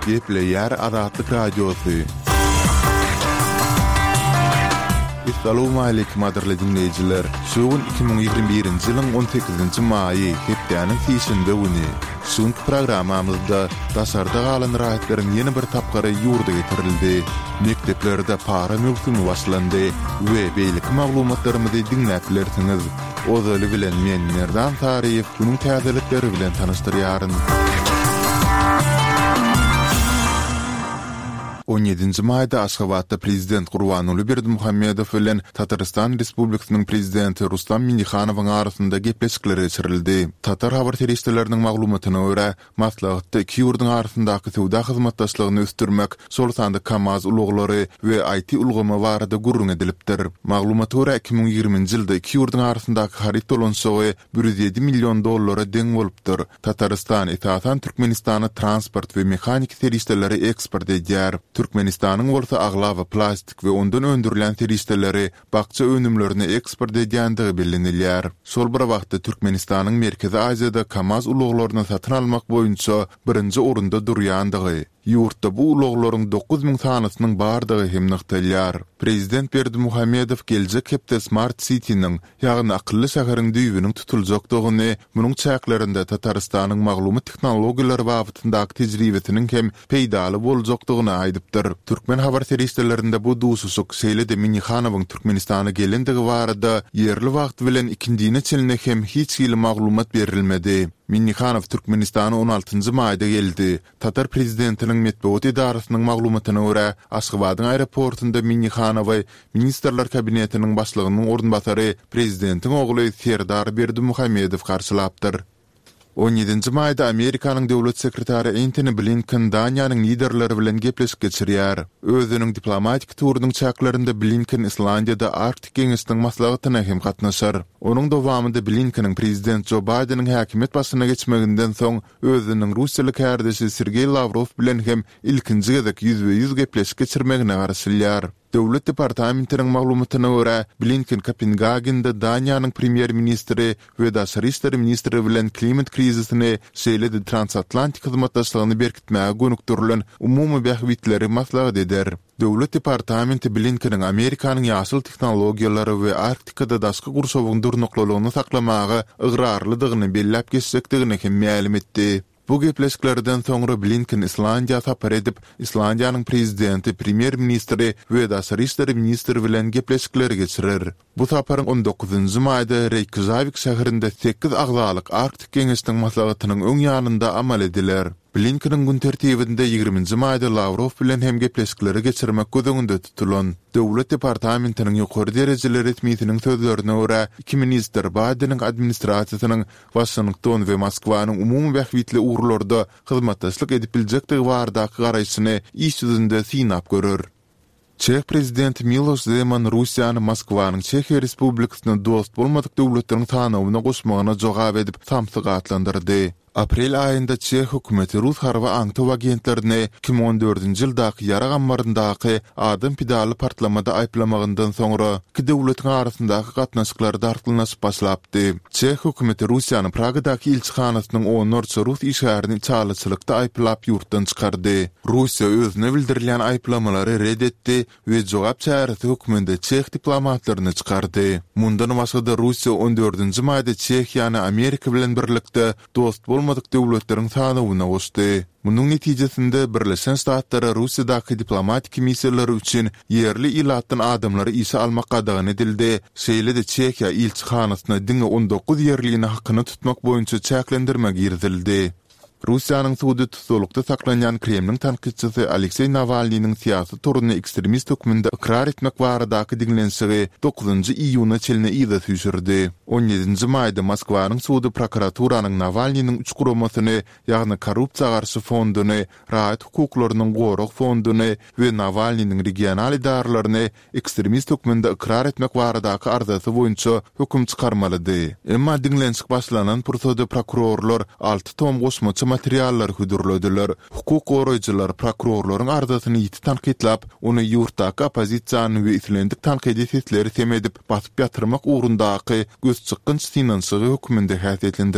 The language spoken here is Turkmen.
Gepleyer Azatlyk Radiosu. Assalamu alaykum adirli dinleyijiler. Şuun 2021-nji ýylyň 18-nji maýy hepdeniň fiýşinde güni. Şuň programamyzda daşarda galan rahatlaryň ýeni bir tapgary ýurda getirildi. Mekteplerde para mövsümi başlandy we beýlik maglumatlarymyzy dinläp bilersiňiz. Ozaly bilen men Merdan Taryýew bunyň täzelikleri bilen tanışdyrýaryn. 17-nji maýda Aşgabatda prezident Gurbanuly Berdimuhammedow bilen Tataristan Respublikasynyň prezidenti Rustam Minnihanowyň arasynda gepleşikler geçirildi. Tatar habar terişleriniň maglumatyna görä, maslahatda iki ýurdun arasyndaky sowda hyzmatdaşlygyny östürmek, şol sanda KAMAZ uloglary we IT ulgama barada gurrun edilipdir. Maglumata görä 2020-nji ýylda iki ýurdun arasyndaky harit dolanşygy $107 milyon deň bolupdyr. Tataristan esasan Türkmenistana transport we mehanik terişleri eksport edýär. Türkmenistanyň bolsa aglawa plastik we ondan öndürilen terişleri bakça önümlerini eksport edýändigi bilinilýär. Şol bir wagtda Türkmenistanyň Merkezi Aziýada KAMAZ uloglaryny satyn almak boýunça birinji orunda durýandygy. Ýurtda bu uloglaryň 9000 sanasynyň bardygy hem nykdalýar. Prezident Berdimuhammedow geljek hepde Smart City'niň, ýagny akylly şäheriň düýbüniň tutuljakdygyny, munyň çäklerinde Tataristanyň maglumat tehnologiýalary babatyndaky tejribesiniň hem peýdaly boljakdygyny aýdypdyr. Türkmen habar terişlerinde bu duýsuzlyk Seýlede Minnihanowyň Türkmenistana gelendigi barada ýerli wagt bilen ikindine çeline hem hiç ýyly maglumat berilmedi. Minnihanow Türkmenistana 16-njy maýda geldi. Tatar prezidentiniň metbuat idarasynyň maglumatyna görä, Aşgabatyň aeroportunda Minnihanowy Ministrler kabinetiniň başlygynyň ornbasary prezidentiň ogly Serdar Berdimuhammedow garşylapdyr. 17-nji maýda Amerikanyň döwlet sekretary Antony Blinken Daniýanyň liderleri bilen gepleşik geçirýär. Özüniň diplomatik turunyň çäklerinde Blinken Islandiýada Arktik geňeşiniň maslahatyna hem gatnaşar. Onuň dowamında Blinkenin prezident Joe Bideniň häkimet başyna geçmeginden soň özüniň Russiýalyk härdeşi Sergey Lavrov bilen hem ilkinji gezek ýüzbe-ýüz gepleşik geçirmegine garşylýar. Döwlet departamentiniň maglumatyna görä, Blinken Kopenhagenda Daniýanyň premier ministri we daşary işleri ministri bilen klimat krizisini, Seýlede transatlantik hyzmatdaşlygyny berkitmäge gönükdirilen umumy bähwitleri maslahat eder. Döwlet departamenti Blinkeniň Amerikanyň ýaşyl tehnologiýalary we Arktikada daşky gurşawyň durnuklygyny saklamagy ygyrarlydygyny belläp geçsekdigini hem ma'lum etdi. Bu gepleşiklerden soňra Blinken Islandiýa tapar edip, Islandiýanyň prezidenti, premier ministri we daşary işleri ministri bilen gepleşikler geçirir. Bu taparyň 19-njy maýda Reykjavik şäherinde 8 agzalyk Arktik geňeşiniň maslahatynyň öň ýanynda amal ediler. Blinkeniň gün tertibinde 20-nji maýda Lavrov bilen hem gepleşikleri geçirmek gözüňde tutulan. Döwlet departamentiniň ýokary derejeli resmiýetiniň sözlerine görä, iki minister Bideniň administrasiýasynyň Washington we Moskwanyň umumy bähwitli urlarda hyzmatdaşlyk edip biljekdigi bardaky garaýşyny iş ýüzünde synap görür. Çeх prezidenti Miloš Zeman Russiýany Moskwanyň Çehiýa Respublikasyna dost bolmadyk döwletleriň tanawyna goşmagyna jogap edip samsyk atlandyrdy. Aprel aýynda Çeх hökümeti Rus harby aňtaw agentlerini 2014-nji ýyldaky ýara gambaryndaky adam pidaly partlamada aýplamagyndan soňra iki döwletiň arasyndaky gatnaşyklar dartylnaşyp başlapdy. Çeх hökümeti Russiýanyň Pragadaky ilçihanasynyň onurça Rus işgärini çalyçylykda aýplap ýurtdan çykardy. Russiýa özüne bildirilýän aýplamalary reddetdi we jogap çäresi höküminde Çeх diplomatlaryny çykardy. Mundan başga Russiýa 14-nji maýda Çehiýany Amerika bilen birlikde dost bolmadyk döwletleriň tanawyna goşdy. Munyň netijesinde Birleşen Ştatlar Russiýadaky diplomatik missiýalary üçin ýerli ilatdan adamlary işe almak gadagan edildi. Seýlede Çehiýa ilçihanasyna diňe 19 ýerliğini hakyny tutmak boýunça çäklendirmek girdildi. Russiýanyň suwdy tutulukda saklanýan Kremliň tanqidçisi Aleksey Navalnyň siýasy turuny ekstremist höküminde ikrar etmek baradaky diňlenşigi 9-njy iýuna çeline ýyza süýşürdi. 17-nji maýda Moskwanyň suwdy prokuraturanyň Navalnyň 3 guramasyny, ýagny korrupsiýa garşy fonduny, rahat hukuklarynyň goruk fonduny we Navalnyň regional idaralaryny ekstremist höküminde ikrar etmek baradaky arzasy boýunça höküm çykarmalydy. Emma diňlenşik başlanan pursada prokurorlar 6 tom goşmaçy materiallar hüdürlediler. Hukuk goraýjylar prokurorlaryň arzasyny ýiti tanqidlap, ony ýurtdaky opozisiýany we islendik tanqid etleri temedip basyp ýatyrmak ugrundaky göz çykynç finansygy höküminde häsiýetlendirdi.